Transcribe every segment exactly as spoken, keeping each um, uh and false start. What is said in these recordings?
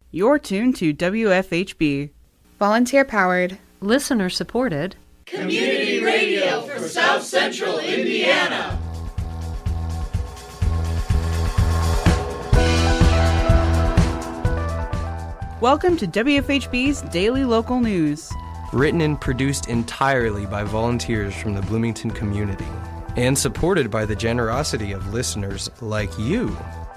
You're tuned to W F H B. Volunteer-powered, listener-supported community radio for South Central Indiana. Welcome to W F H B's Daily Local News. Written and produced entirely by volunteers from the Bloomington community, and supported by the generosity of listeners like you.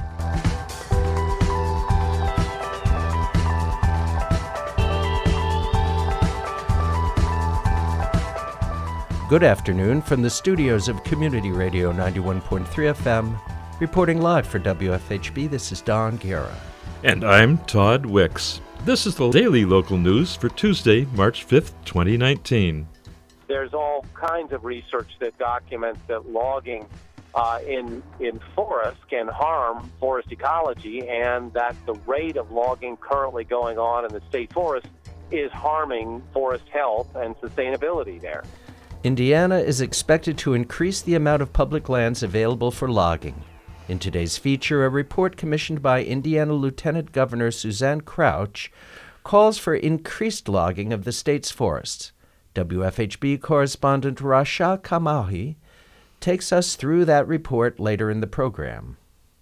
Good afternoon from the studios of Community Radio ninety-one point three F M. Reporting live for W F H B, this is Don Guerra. And I'm Todd Wicks. This is the Daily Local News for Tuesday, March fifth, twenty nineteen. There's all kinds of research that documents that logging uh, in in forests can harm forest ecology, and that the rate of logging currently going on in the state forest is harming forest health and sustainability there. Indiana is expected to increase the amount of public lands available for logging. In today's feature, a report commissioned by Indiana Lieutenant Governor Suzanne Crouch calls for increased logging of the state's forests. W F H B correspondent Rasha Kamahi takes us through that report later in the program.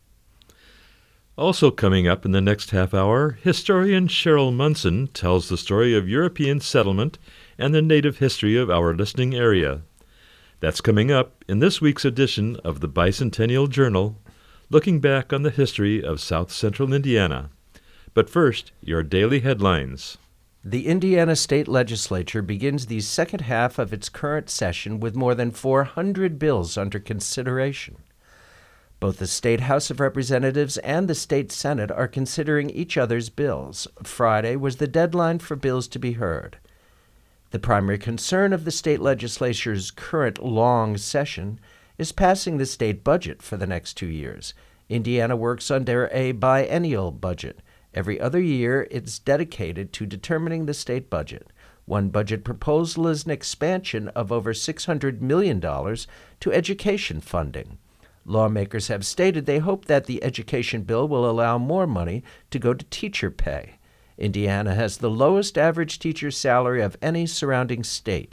Also coming up in the next half hour, historian Cheryl Munson tells the story of European settlement and the native history of our listening area. That's coming up in this week's edition of the Bicentennial Journal, looking back on the history of South Central Indiana. But first, your daily headlines. The Indiana State Legislature begins the second half of its current session with more than four hundred bills under consideration. Both the State House of Representatives and the State Senate are considering each other's bills. Friday was the deadline for bills to be heard. The primary concern of the state legislature's current long session is passing the state budget for the next two years. Indiana works under a biennial budget. Every other year, it's dedicated to determining the state budget. One budget proposal is an expansion of over six hundred million dollars to education funding. Lawmakers have stated they hope that the education bill will allow more money to go to teacher pay. Indiana has the lowest average teacher salary of any surrounding state.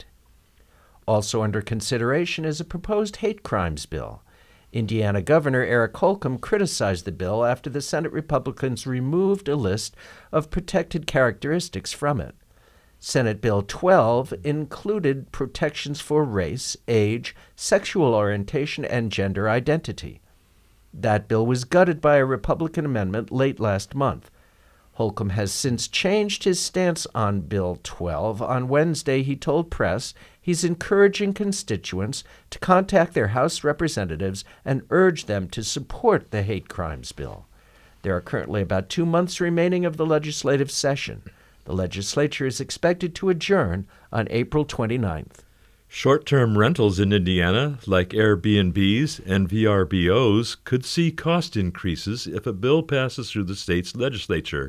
Also under consideration is a proposed hate crimes bill. Indiana Governor Eric Holcomb criticized the bill after the Senate Republicans removed a list of protected characteristics from it. Senate Bill twelve included protections for race, age, sexual orientation, and gender identity. That bill was gutted by a Republican amendment late last month. Holcomb has since changed his stance on Bill twelve. On Wednesday, he told press he's encouraging constituents to contact their House representatives and urge them to support the hate crimes bill. There are currently about two months remaining of the legislative session. The legislature is expected to adjourn on April twenty-ninth. Short-term rentals in Indiana, like Airbnbs and V R B Os, could see cost increases if a bill passes through the state's legislature.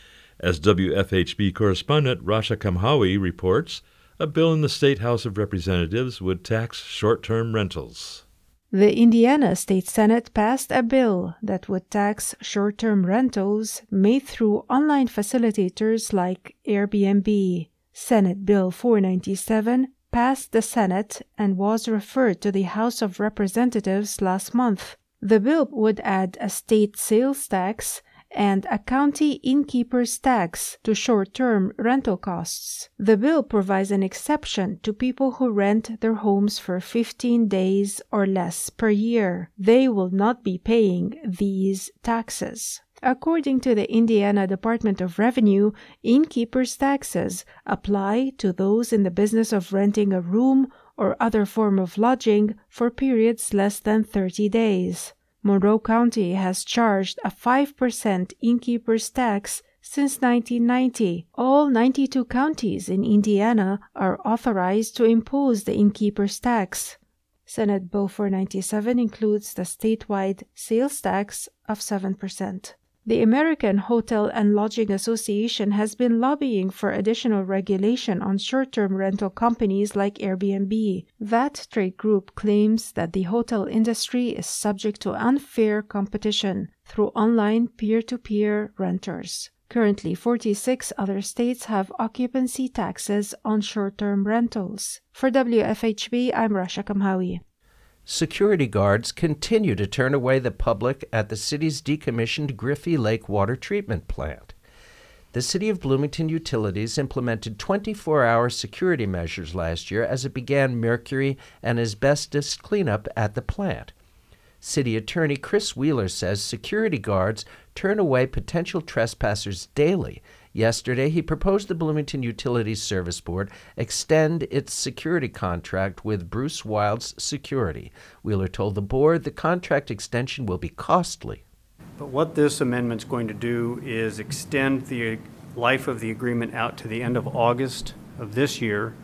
As W F H B correspondent Rasha Kamhawi reports, a bill in the State House of Representatives would tax short-term rentals. The Indiana State Senate passed a bill that would tax short-term rentals made through online facilitators like Airbnb. Senate Bill four ninety-seven passed the Senate and was referred to the House of Representatives last month. The bill would add a state sales tax and a county innkeeper's tax to short-term rental costs. The bill provides an exception to people who rent their homes for fifteen days or less per year. They will not be paying these taxes. According to the Indiana Department of Revenue, innkeeper's taxes apply to those in the business of renting a room or other form of lodging for periods less than thirty days. Monroe County has charged a five percent innkeeper's tax since nineteen ninety. All ninety-two counties in Indiana are authorized to impose the innkeeper's tax. Senate Bill four ninety-seven includes the statewide sales tax of seven percent. The American Hotel and Lodging Association has been lobbying for additional regulation on short-term rental companies like Airbnb. That trade group claims that the hotel industry is subject to unfair competition through online peer-to-peer renters. Currently, forty-six other states have occupancy taxes on short-term rentals. For W F H B, I'm Rasha Kamhawi. Security guards continue to turn away the public at the city's decommissioned Griffey Lake water treatment plant. The City of Bloomington Utilities implemented twenty-four hour security measures last year as it began mercury and asbestos cleanup at the plant. City Attorney Chris Wheeler says security guards turn away potential trespassers daily. Yesterday, he proposed the Bloomington Utilities Service Board extend its security contract with Bruce Wilds Security. Wheeler told the board the contract extension will be costly. But what this amendment's going to do is extend the life of the agreement out to the end of August of this year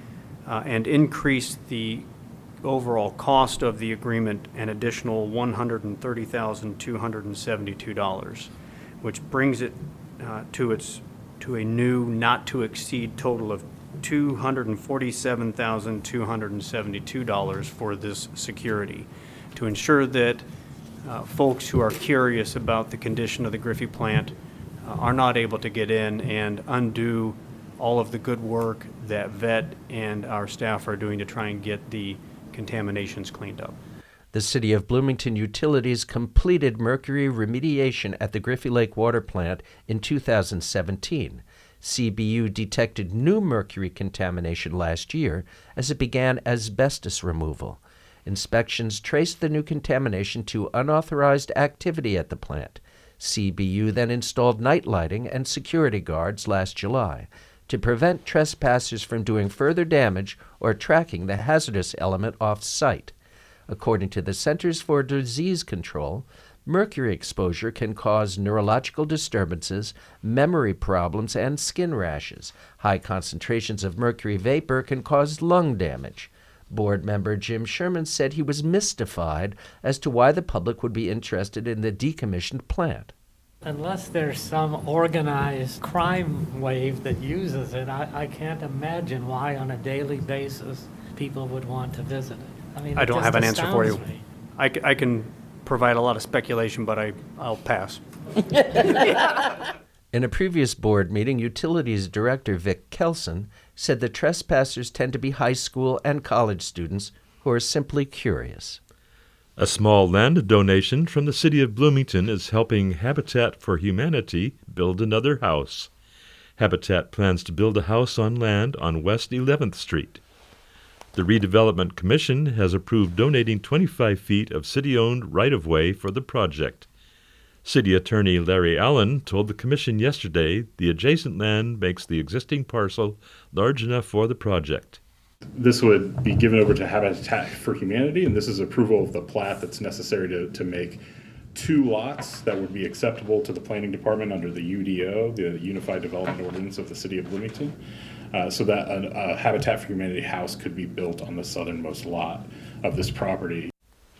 uh, and increase the overall cost of the agreement an additional one hundred thirty thousand two hundred seventy-two dollars, which brings it uh, to its to a new not to exceed total of two hundred forty-seven thousand two hundred seventy-two dollars for this security, to ensure that uh, folks who are curious about the condition of the Griffey plant uh, are not able to get in and undo all of the good work that V E T and our staff are doing to try and get the contaminations cleaned up. The City of Bloomington Utilities completed mercury remediation at the Griffey Lake water plant in two thousand seventeen. C B U detected new mercury contamination last year as it began asbestos removal. Inspections traced the new contamination to unauthorized activity at the plant. C B U then installed night lighting and security guards last July to prevent trespassers from doing further damage or tracking the hazardous element off-site. According to the Centers for Disease Control, mercury exposure can cause neurological disturbances, memory problems, and skin rashes. High concentrations of mercury vapor can cause lung damage. Board member Jim Sherman said he was mystified as to why the public would be interested in the decommissioned plant. Unless there's some organized crime wave that uses it, I, I can't imagine why on a daily basis people would want to visit it. I mean, I it don't just have an answer for you. astounds me. I, c- I can provide a lot of speculation, but I, I'll pass. In a previous board meeting, Utilities Director Vic Kelson said that trespassers tend to be high school and college students who are simply curious. A small land donation from the City of Bloomington is helping Habitat for Humanity build another house. Habitat plans to build a house on land on West eleventh Street. The Redevelopment Commission has approved donating twenty-five feet of city-owned right-of-way for the project. City Attorney Larry Allen told the Commission yesterday the adjacent land makes the existing parcel large enough for the project. This would be given over to Habitat for Humanity, and this is approval of the plat that's necessary to, to make two lots that would be acceptable to the Planning Department under the U D O, the Unified Development Ordinance of the City of Bloomington, uh, so that a, a Habitat for Humanity house could be built on the southernmost lot of this property.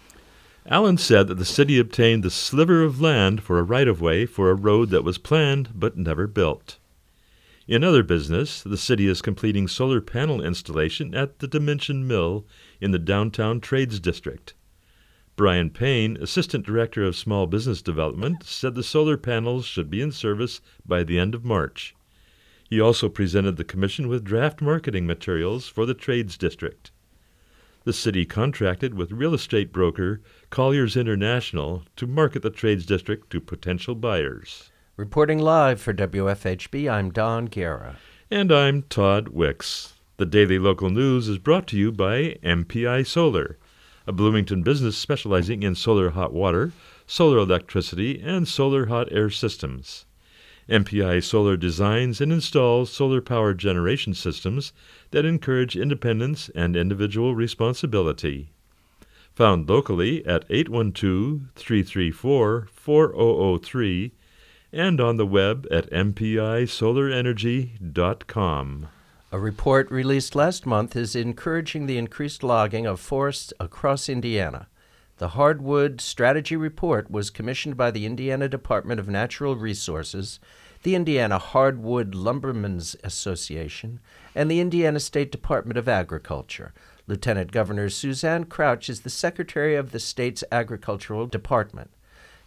Allen said that the city obtained the sliver of land for a right-of-way for a road that was planned but never built. In other business, the city is completing solar panel installation at the Dimension Mill in the downtown Trades District. Brian Payne, Assistant Director of Small Business Development, said the solar panels should be in service by the end of March. He also presented the Commission with draft marketing materials for the Trades District. The city contracted with real estate broker Colliers International to market the Trades District to potential buyers. Reporting live for W F H B, I'm Don Guerra. And I'm Todd Wicks. The Daily Local News is brought to you by M P I Solar, a Bloomington business specializing in solar hot water, solar electricity, and solar hot air systems. M P I Solar designs and installs solar power generation systems that encourage independence and individual responsibility. Found locally at eight one two, three three four, four zero zero three and on the web at m p i solar energy dot com. A report released last month is encouraging the increased logging of forests across Indiana. The Hardwood Strategy Report was commissioned by the Indiana Department of Natural Resources, the Indiana Hardwood Lumbermen's Association, and the Indiana State Department of Agriculture. Lieutenant Governor Suzanne Crouch is the secretary of the state's agricultural department.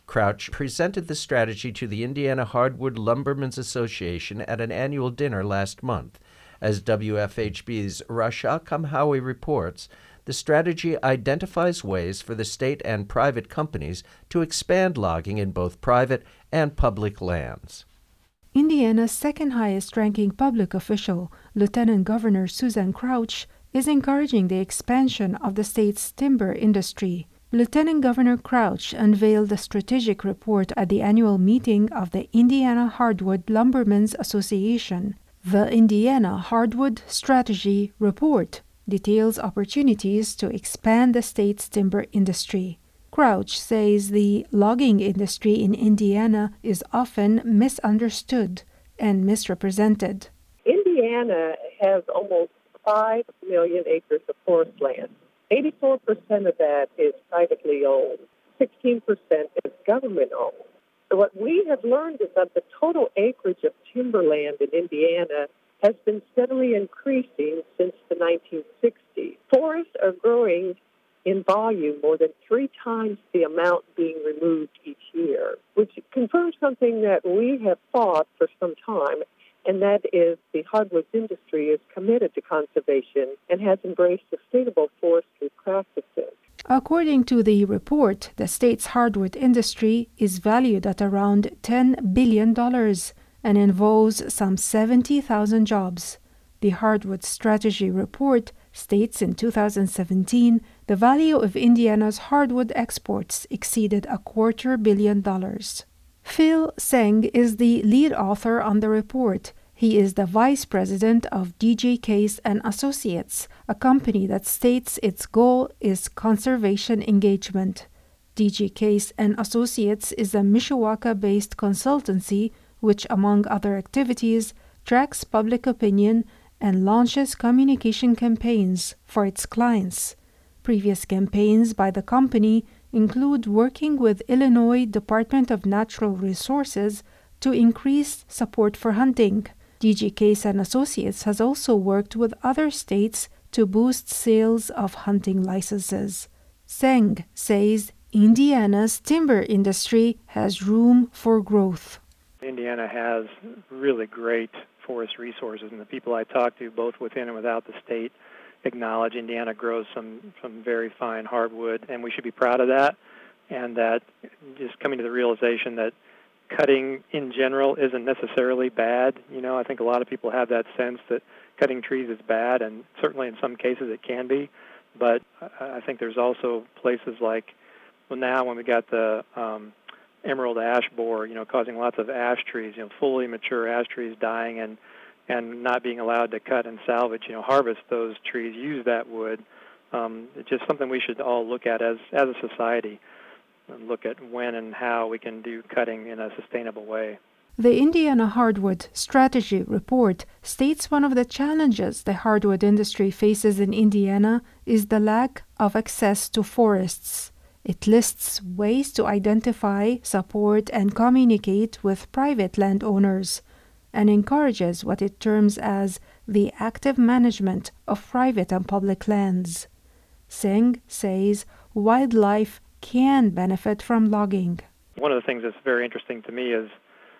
Crouch presented the strategy to the Indiana Hardwood Lumbermen's Association at an annual dinner last month. As W F H B's Rasha Kamhawi reports, the strategy identifies ways for the state and private companies to expand logging in both private and public lands. Indiana's second highest ranking public official, Lieutenant Governor Susan Crouch, is encouraging the expansion of the state's timber industry. Lieutenant Governor Crouch unveiled a strategic report at the annual meeting of the Indiana Hardwood Lumbermen's Association. The Indiana Hardwood Strategy Report details opportunities to expand the state's timber industry. Crouch says the logging industry in Indiana is often misunderstood and misrepresented. Indiana has almost five million acres of forest land. eighty-four percent of that is privately owned. sixteen percent is government owned. So what we have learned is that the total acreage of timberland in Indiana has been steadily increasing since the nineteen sixties. Forests are growing in volume more than three times the amount being removed each year, which confirms something that we have thought for some time, and that is the hardwoods industry is committed to conservation and has embraced sustainable forestry practices. According to the report, the state's hardwood industry is valued at around ten billion dollars and involves some seventy thousand jobs. The Hardwood Strategy Report states in two thousand seventeen the value of Indiana's hardwood exports exceeded a quarter billion dollars. Phil Seng is the lead author on the report. He is the vice president of D J Case and Associates, a company that states its goal is conservation engagement. D J Case and Associates is a Mishawaka-based consultancy which, among other activities, tracks public opinion and launches communication campaigns for its clients. Previous campaigns by the company include working with Illinois Department of Natural Resources to increase support for hunting. D J Case and Associates has also worked with other states to boost sales of hunting licenses. Seng says Indiana's timber industry has room for growth. Indiana has really great forest resources, and the people I talk to, both within and without the state, acknowledge Indiana grows some, some very fine hardwood, and we should be proud of that, and that just coming to the realization that cutting in general isn't necessarily bad. You know, I think a lot of people have that sense that cutting trees is bad, and certainly in some cases it can be, but I think there's also places like, well, now when we got the um, emerald ash borer, you know, causing lots of ash trees, you know, fully mature ash trees dying and and not being allowed to cut and salvage, you know, harvest those trees, use that wood. Um, it's just something we should all look at as, as a society and look at when and how we can do cutting in a sustainable way. The Indiana Hardwood Strategy Report states one of the challenges the hardwood industry faces in Indiana is the lack of access to forests. It lists ways to identify, support, and communicate with private landowners, and encourages what it terms as the active management of private and public lands. Seng says wildlife can benefit from logging. One of the things that's very interesting to me is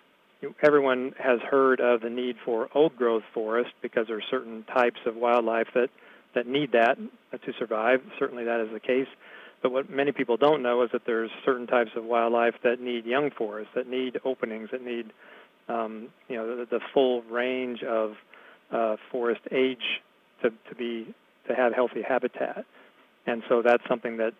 everyone has heard of the need for old-growth forest because there are certain types of wildlife that, that need that to survive. Certainly that is the case. But what many people don't know is that there's certain types of wildlife that need young forests, that need openings, that need um, you know the, the full range of uh, forest age to, to be to have healthy habitat. And so that's something that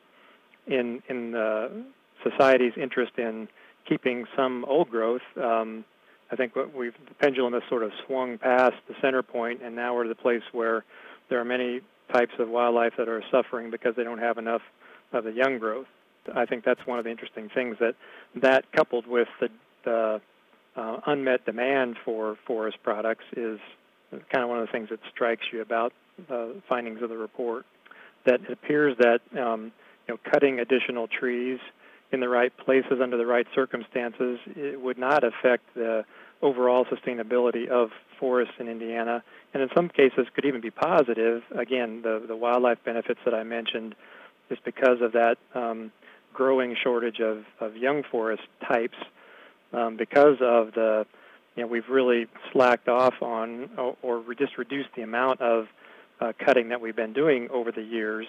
in in uh, society's interest in keeping some old growth, um, I think what we've the pendulum has sort of swung past the center point, and now we're at the place where there are many types of wildlife that are suffering because they don't have enough of the young growth. I think that's one of the interesting things, that that coupled with the, the uh, unmet demand for forest products is kind of one of the things that strikes you about the findings of the report. That it appears that um, you know, cutting additional trees in the right places under the right circumstances, it would not affect the overall sustainability of forests in Indiana, and in some cases could even be positive. Again, the, the wildlife benefits that I mentioned, just because of that um, growing shortage of, of young forest types um, because of the, you know, we've really slacked off on or, or just reduced the amount of uh, cutting that we've been doing over the years.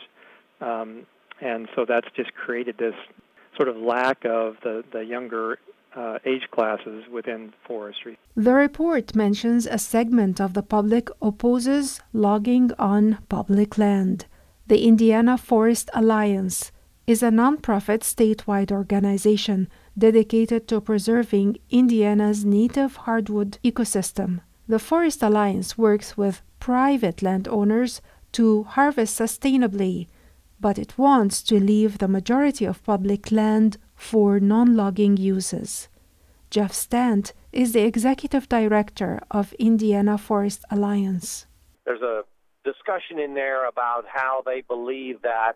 Um, and so that's just created this sort of lack of the, the younger uh, age classes within forestry. The report mentions a segment of the public opposes logging on public land. The Indiana Forest Alliance is a nonprofit statewide organization dedicated to preserving Indiana's native hardwood ecosystem. The Forest Alliance works with private landowners to harvest sustainably, but it wants to leave the majority of public land for non-logging uses. Jeff Stant is the executive director of Indiana Forest Alliance. There's a discussion in there about how they believe that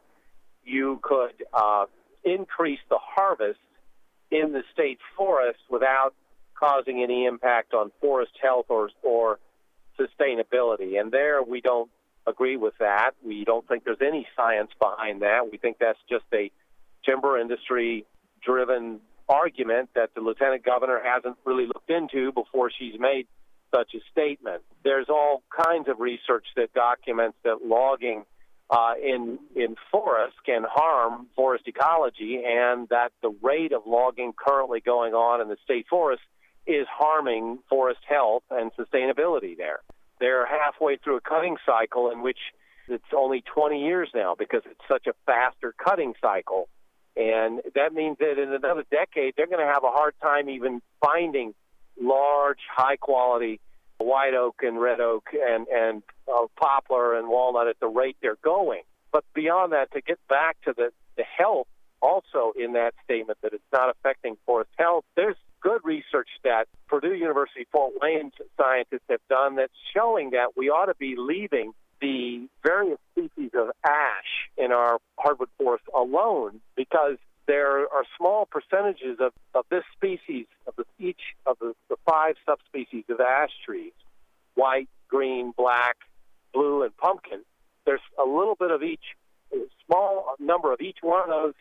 you could uh, increase the harvest in the state forest without causing any impact on forest health or, or sustainability. And there we don't agree with that. We don't think there's any science behind that. We think that's just a timber industry-driven argument that the lieutenant governor hasn't really looked into before she's made such a statement. There's all kinds of research that documents that logging uh, in in forests can harm forest ecology, and that the rate of logging currently going on in the state forest is harming forest health and sustainability there. They're halfway through a cutting cycle in which it's only twenty years now because it's such a faster cutting cycle. And that means that in another decade, they're going to have a hard time even finding large, high-quality white oak and red oak and, and uh, poplar and walnut at the rate they're going. But beyond that, to get back to the, the health also in that statement that it's not affecting forest health, there's good research that Purdue University Fort Wayne scientists have done that's showing that we ought to be leaving the various species of ash in our hardwood forests alone, because there are small percentages of, of this species, of the, each of the, the five subspecies of ash trees, white, green, black, blue, and pumpkin. There's a little bit of each, a small number of each one of those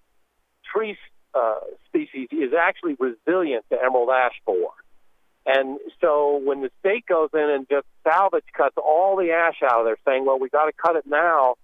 tree uh, species is actually resilient to emerald ash borer. And so when the state goes in and just salvage cuts all the ash out of there, saying, well, we got to cut it now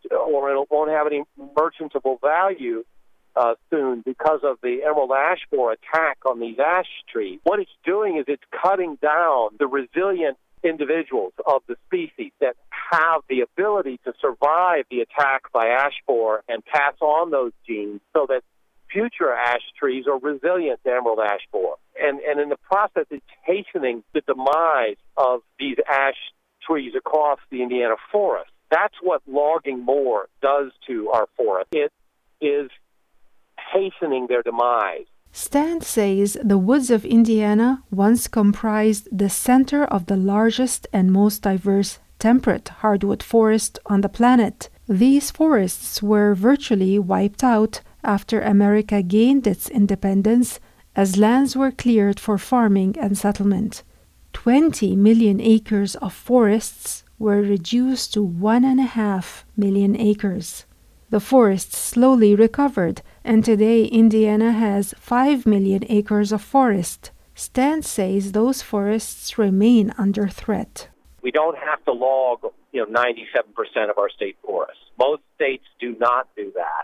or it won't have any merchantable value uh, soon because of the emerald ash borer attack on these ash trees, what it's doing is it's cutting down the resilient individuals of the species that have the ability to survive the attack by ash borer and pass on those genes so that future ash trees are resilient to emerald ash borer. And, and in the process, it's hastening the demise of these ash trees across the Indiana forest. That's what logging more does to our forest. It is hastening their demise. Stant says the woods of Indiana once comprised the center of the largest and most diverse temperate hardwood forest on the planet. These forests were virtually wiped out after America gained its independence as lands were cleared for farming and settlement. twenty million acres of forests were reduced to one and a half million acres. The forests slowly recovered, and today Indiana has five million acres of forest. Stant says those forests remain under threat. We don't have to log, you know, ninety-seven percent of our state forests. Most states do not do that.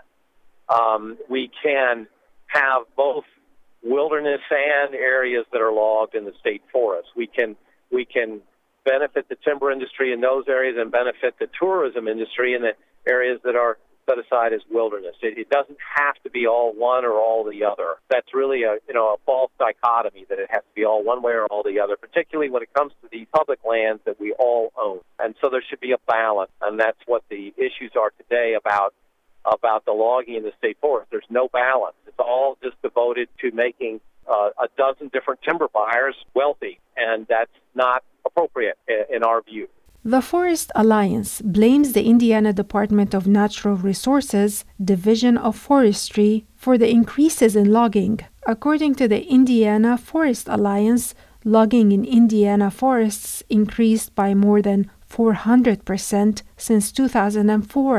Um, we can have both wilderness and areas that are logged in the state forest. We can we can benefit the timber industry in those areas and benefit the tourism industry in the areas that are set aside as wilderness. It, it doesn't have to be all one or all the other. That's really a you know a false dichotomy that it has to be all one way or all the other, particularly when it comes to these public lands that we all own. And so there should be a balance, and that's what the issues are today about about the logging in the state forest. There's no balance. It's all just devoted to making uh, a dozen different timber buyers wealthy, and that's not appropriate in our view. The Forest Alliance blames the Indiana Department of Natural Resources, Division of Forestry, for the increases in logging. According to the Indiana Forest Alliance, logging in Indiana forests increased by more than four hundred percent since two thousand four.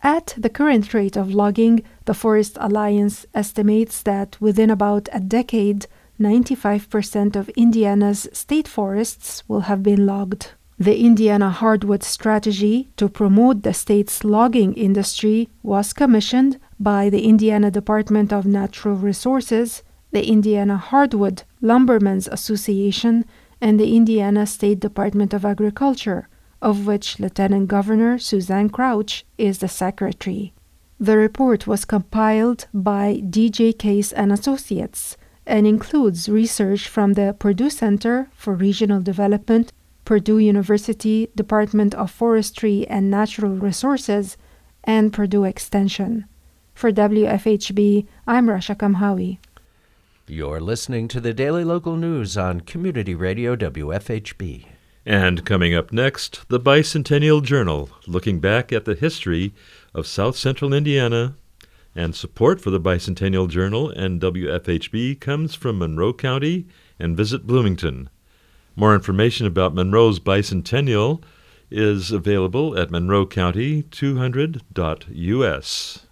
At the current rate of logging, the Forest Alliance estimates that within about a decade, ninety-five percent of Indiana's state forests will have been logged. The Indiana Hardwood Strategy to promote the state's logging industry was commissioned by the Indiana Department of Natural Resources, the Indiana Hardwood Lumbermen's Association, and the Indiana State Department of Agriculture, of which Lieutenant Governor Suzanne Crouch is the secretary. The report was compiled by D J Case and Associates and includes research from the Purdue Center for Regional Development, Purdue University Department of Forestry and Natural Resources, and Purdue Extension. For W F H B, I'm Rasha Kamhawi. You're listening to the Daily Local News on Community Radio W F H B. And coming up next, the Bicentennial Journal, looking back at the history of South Central Indiana. And support for the Bicentennial Journal and W F H B comes from Monroe County and Visit Bloomington. More information about Monroe's Bicentennial is available at monroe county two hundred dot U S.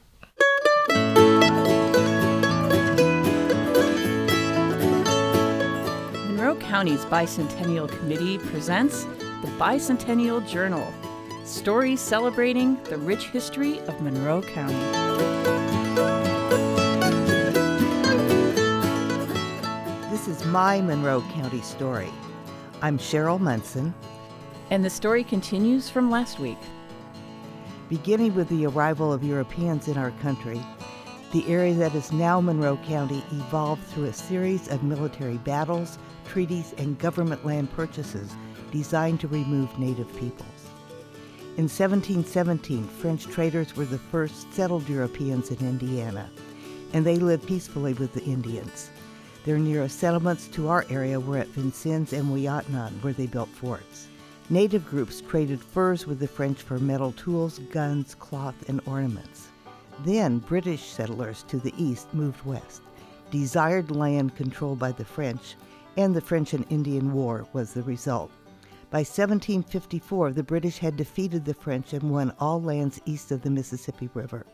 Monroe County's Bicentennial Committee presents the Bicentennial Journal, stories celebrating the rich history of Monroe County. This is my Monroe County story. I'm Cheryl Munson. And the story continues from last week. Beginning with the arrival of Europeans in our country, the area that is now Monroe County evolved through a series of military battles, treaties, and government land purchases designed to remove native peoples. In seventeen seventeen, French traders were the first settled Europeans in Indiana, and they lived peacefully with the Indians. Their nearest settlements to our area were at Vincennes and Weyatnon, where they built forts. Native groups traded furs with the French for metal tools, guns, cloth, and ornaments. Then British settlers to the east moved west, desired land controlled by the French, and the French and Indian War was the result. By seventeen fifty-four, the British had defeated the French and won all lands east of the Mississippi River.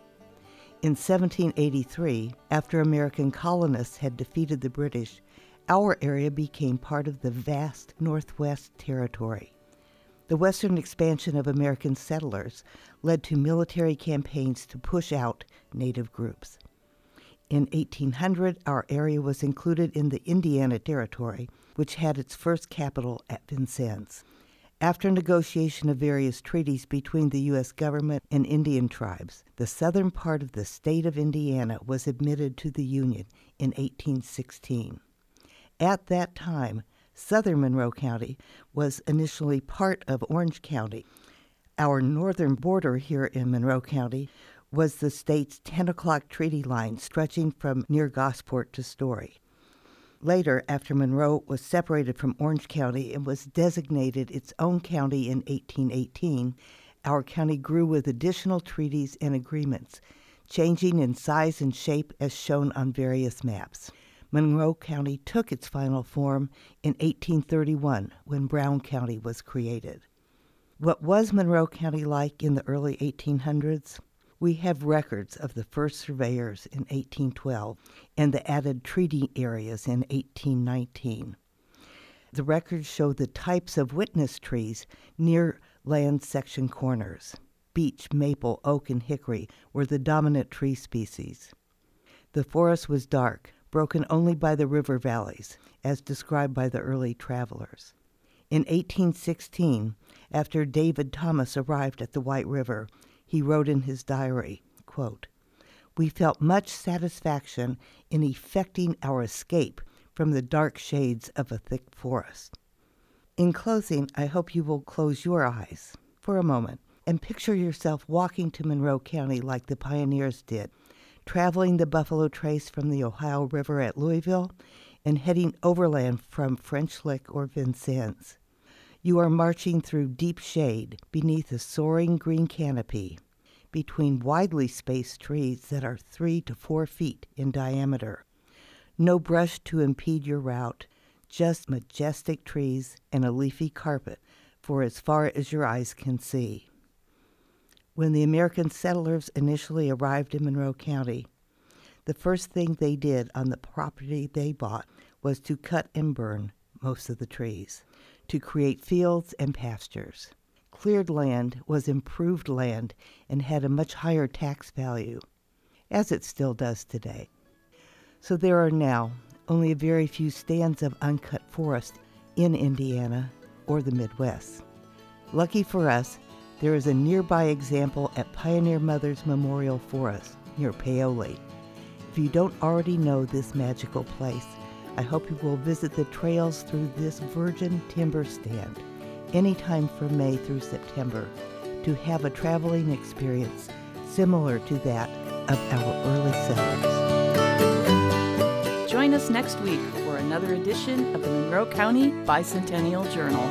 In seventeen eighty-three, after American colonists had defeated the British, our area became part of the vast Northwest Territory. The western expansion of American settlers led to military campaigns to push out native groups. In eighteen hundred, our area was included in the Indiana Territory, which had its first capital at Vincennes. After negotiation of various treaties between the U S government and Indian tribes, the southern part of the state of Indiana was admitted to the Union in eighteen sixteen. At that time, southern Monroe County was initially part of Orange County. Our northern border here in Monroe County was the state's ten o'clock treaty line stretching from near Gosport to Story. Later, after Monroe was separated from Orange County and was designated its own county in eighteen eighteen, our county grew with additional treaties and agreements, changing in size and shape as shown on various maps. Monroe County took its final form in eighteen thirty-one when Brown County was created. What was Monroe County like in the early eighteen hundreds? We have records of the first surveyors in eighteen twelve and the added treaty areas in eighteen nineteen. The records show the types of witness trees near land section corners. Beech, maple, oak, and hickory were the dominant tree species. The forest was dark, broken only by the river valleys, as described by the early travelers. In eighteen sixteen, after David Thomas arrived at the White River, he wrote in his diary, quote, "We felt much satisfaction in effecting our escape from the dark shades of a thick forest." In closing, I hope you will close your eyes for a moment and picture yourself walking to Monroe County like the pioneers did, traveling the Buffalo Trace from the Ohio River at Louisville and heading overland from French Lick or Vincennes. You are marching through deep shade beneath a soaring green canopy, between widely spaced trees that are three to four feet in diameter. No brush to impede your route, just majestic trees and a leafy carpet for as far as your eyes can see. When the American settlers initially arrived in Monroe County, the first thing they did on the property they bought was to cut and burn most of the trees to create fields and pastures. Cleared land was improved land and had a much higher tax value, as it still does today. So there are now only a very few stands of uncut forest in Indiana or the Midwest. Lucky for us, there is a nearby example at Pioneer Mothers Memorial Forest near Paoli. If you don't already know this magical place, I hope you will visit the trails through this virgin timber stand anytime from May through September to have a traveling experience similar to that of our early settlers. Join us next week for another edition of the Monroe County Bicentennial Journal.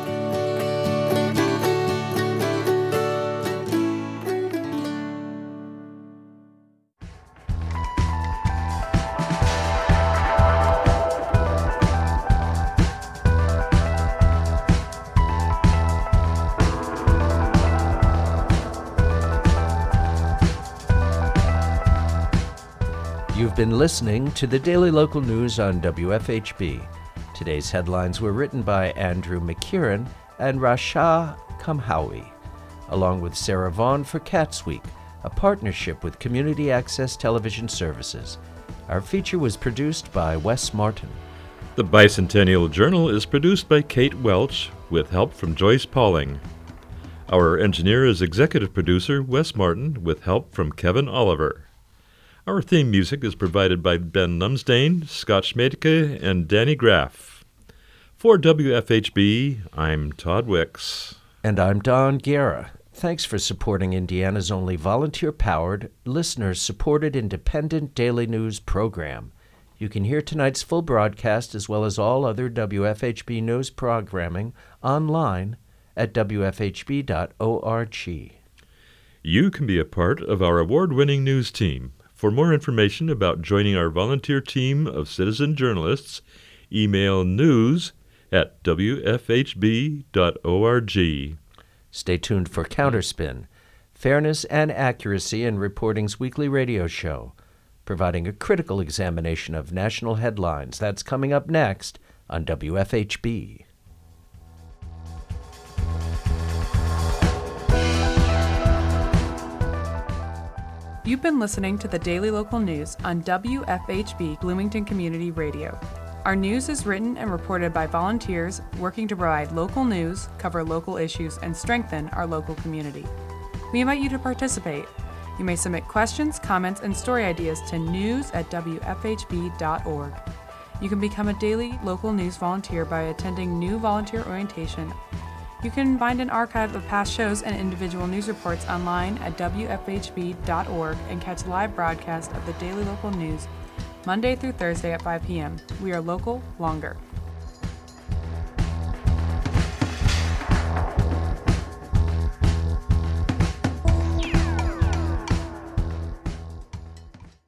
You've been listening to the Daily Local News on W F H B. Today's headlines were written by Andrew McKieran and Rasha Kamhawi, along with Sarah Vaughn for Cats Week, a partnership with Community Access Television Services. Our feature was produced by Wes Martin. The Bicentennial Journal is produced by Kate Welch with help from Joyce Pauling. Our engineer is executive producer Wes Martin with help from Kevin Oliver. Our theme music is provided by Ben Lumsdaine, Scott Schmedke, and Danny Graff. For W F H B, I'm Todd Wicks. And I'm Don Guerra. Thanks for supporting Indiana's only volunteer-powered, listener-supported independent daily news program. You can hear tonight's full broadcast as well as all other W F H B news programming online at w f h b dot org. You can be a part of our award-winning news team. For more information about joining our volunteer team of citizen journalists, email news at w f h b dot org. Stay tuned for Counterspin, fairness and accuracy in reporting's weekly radio show, providing a critical examination of national headlines. That's coming up next on W F H B. You've been listening to the Daily Local News on W F H B Bloomington Community Radio. Our news is written and reported by volunteers working to provide local news, cover local issues, and strengthen our local community. We invite you to participate. You may submit questions, comments, and story ideas to news at w f h b dot org. You can become a daily local news volunteer by attending new volunteer orientation. You can find an archive of past shows and individual news reports online at w f h b dot org and catch live broadcast of the Daily Local News Monday through Thursday at five p.m. We are local longer.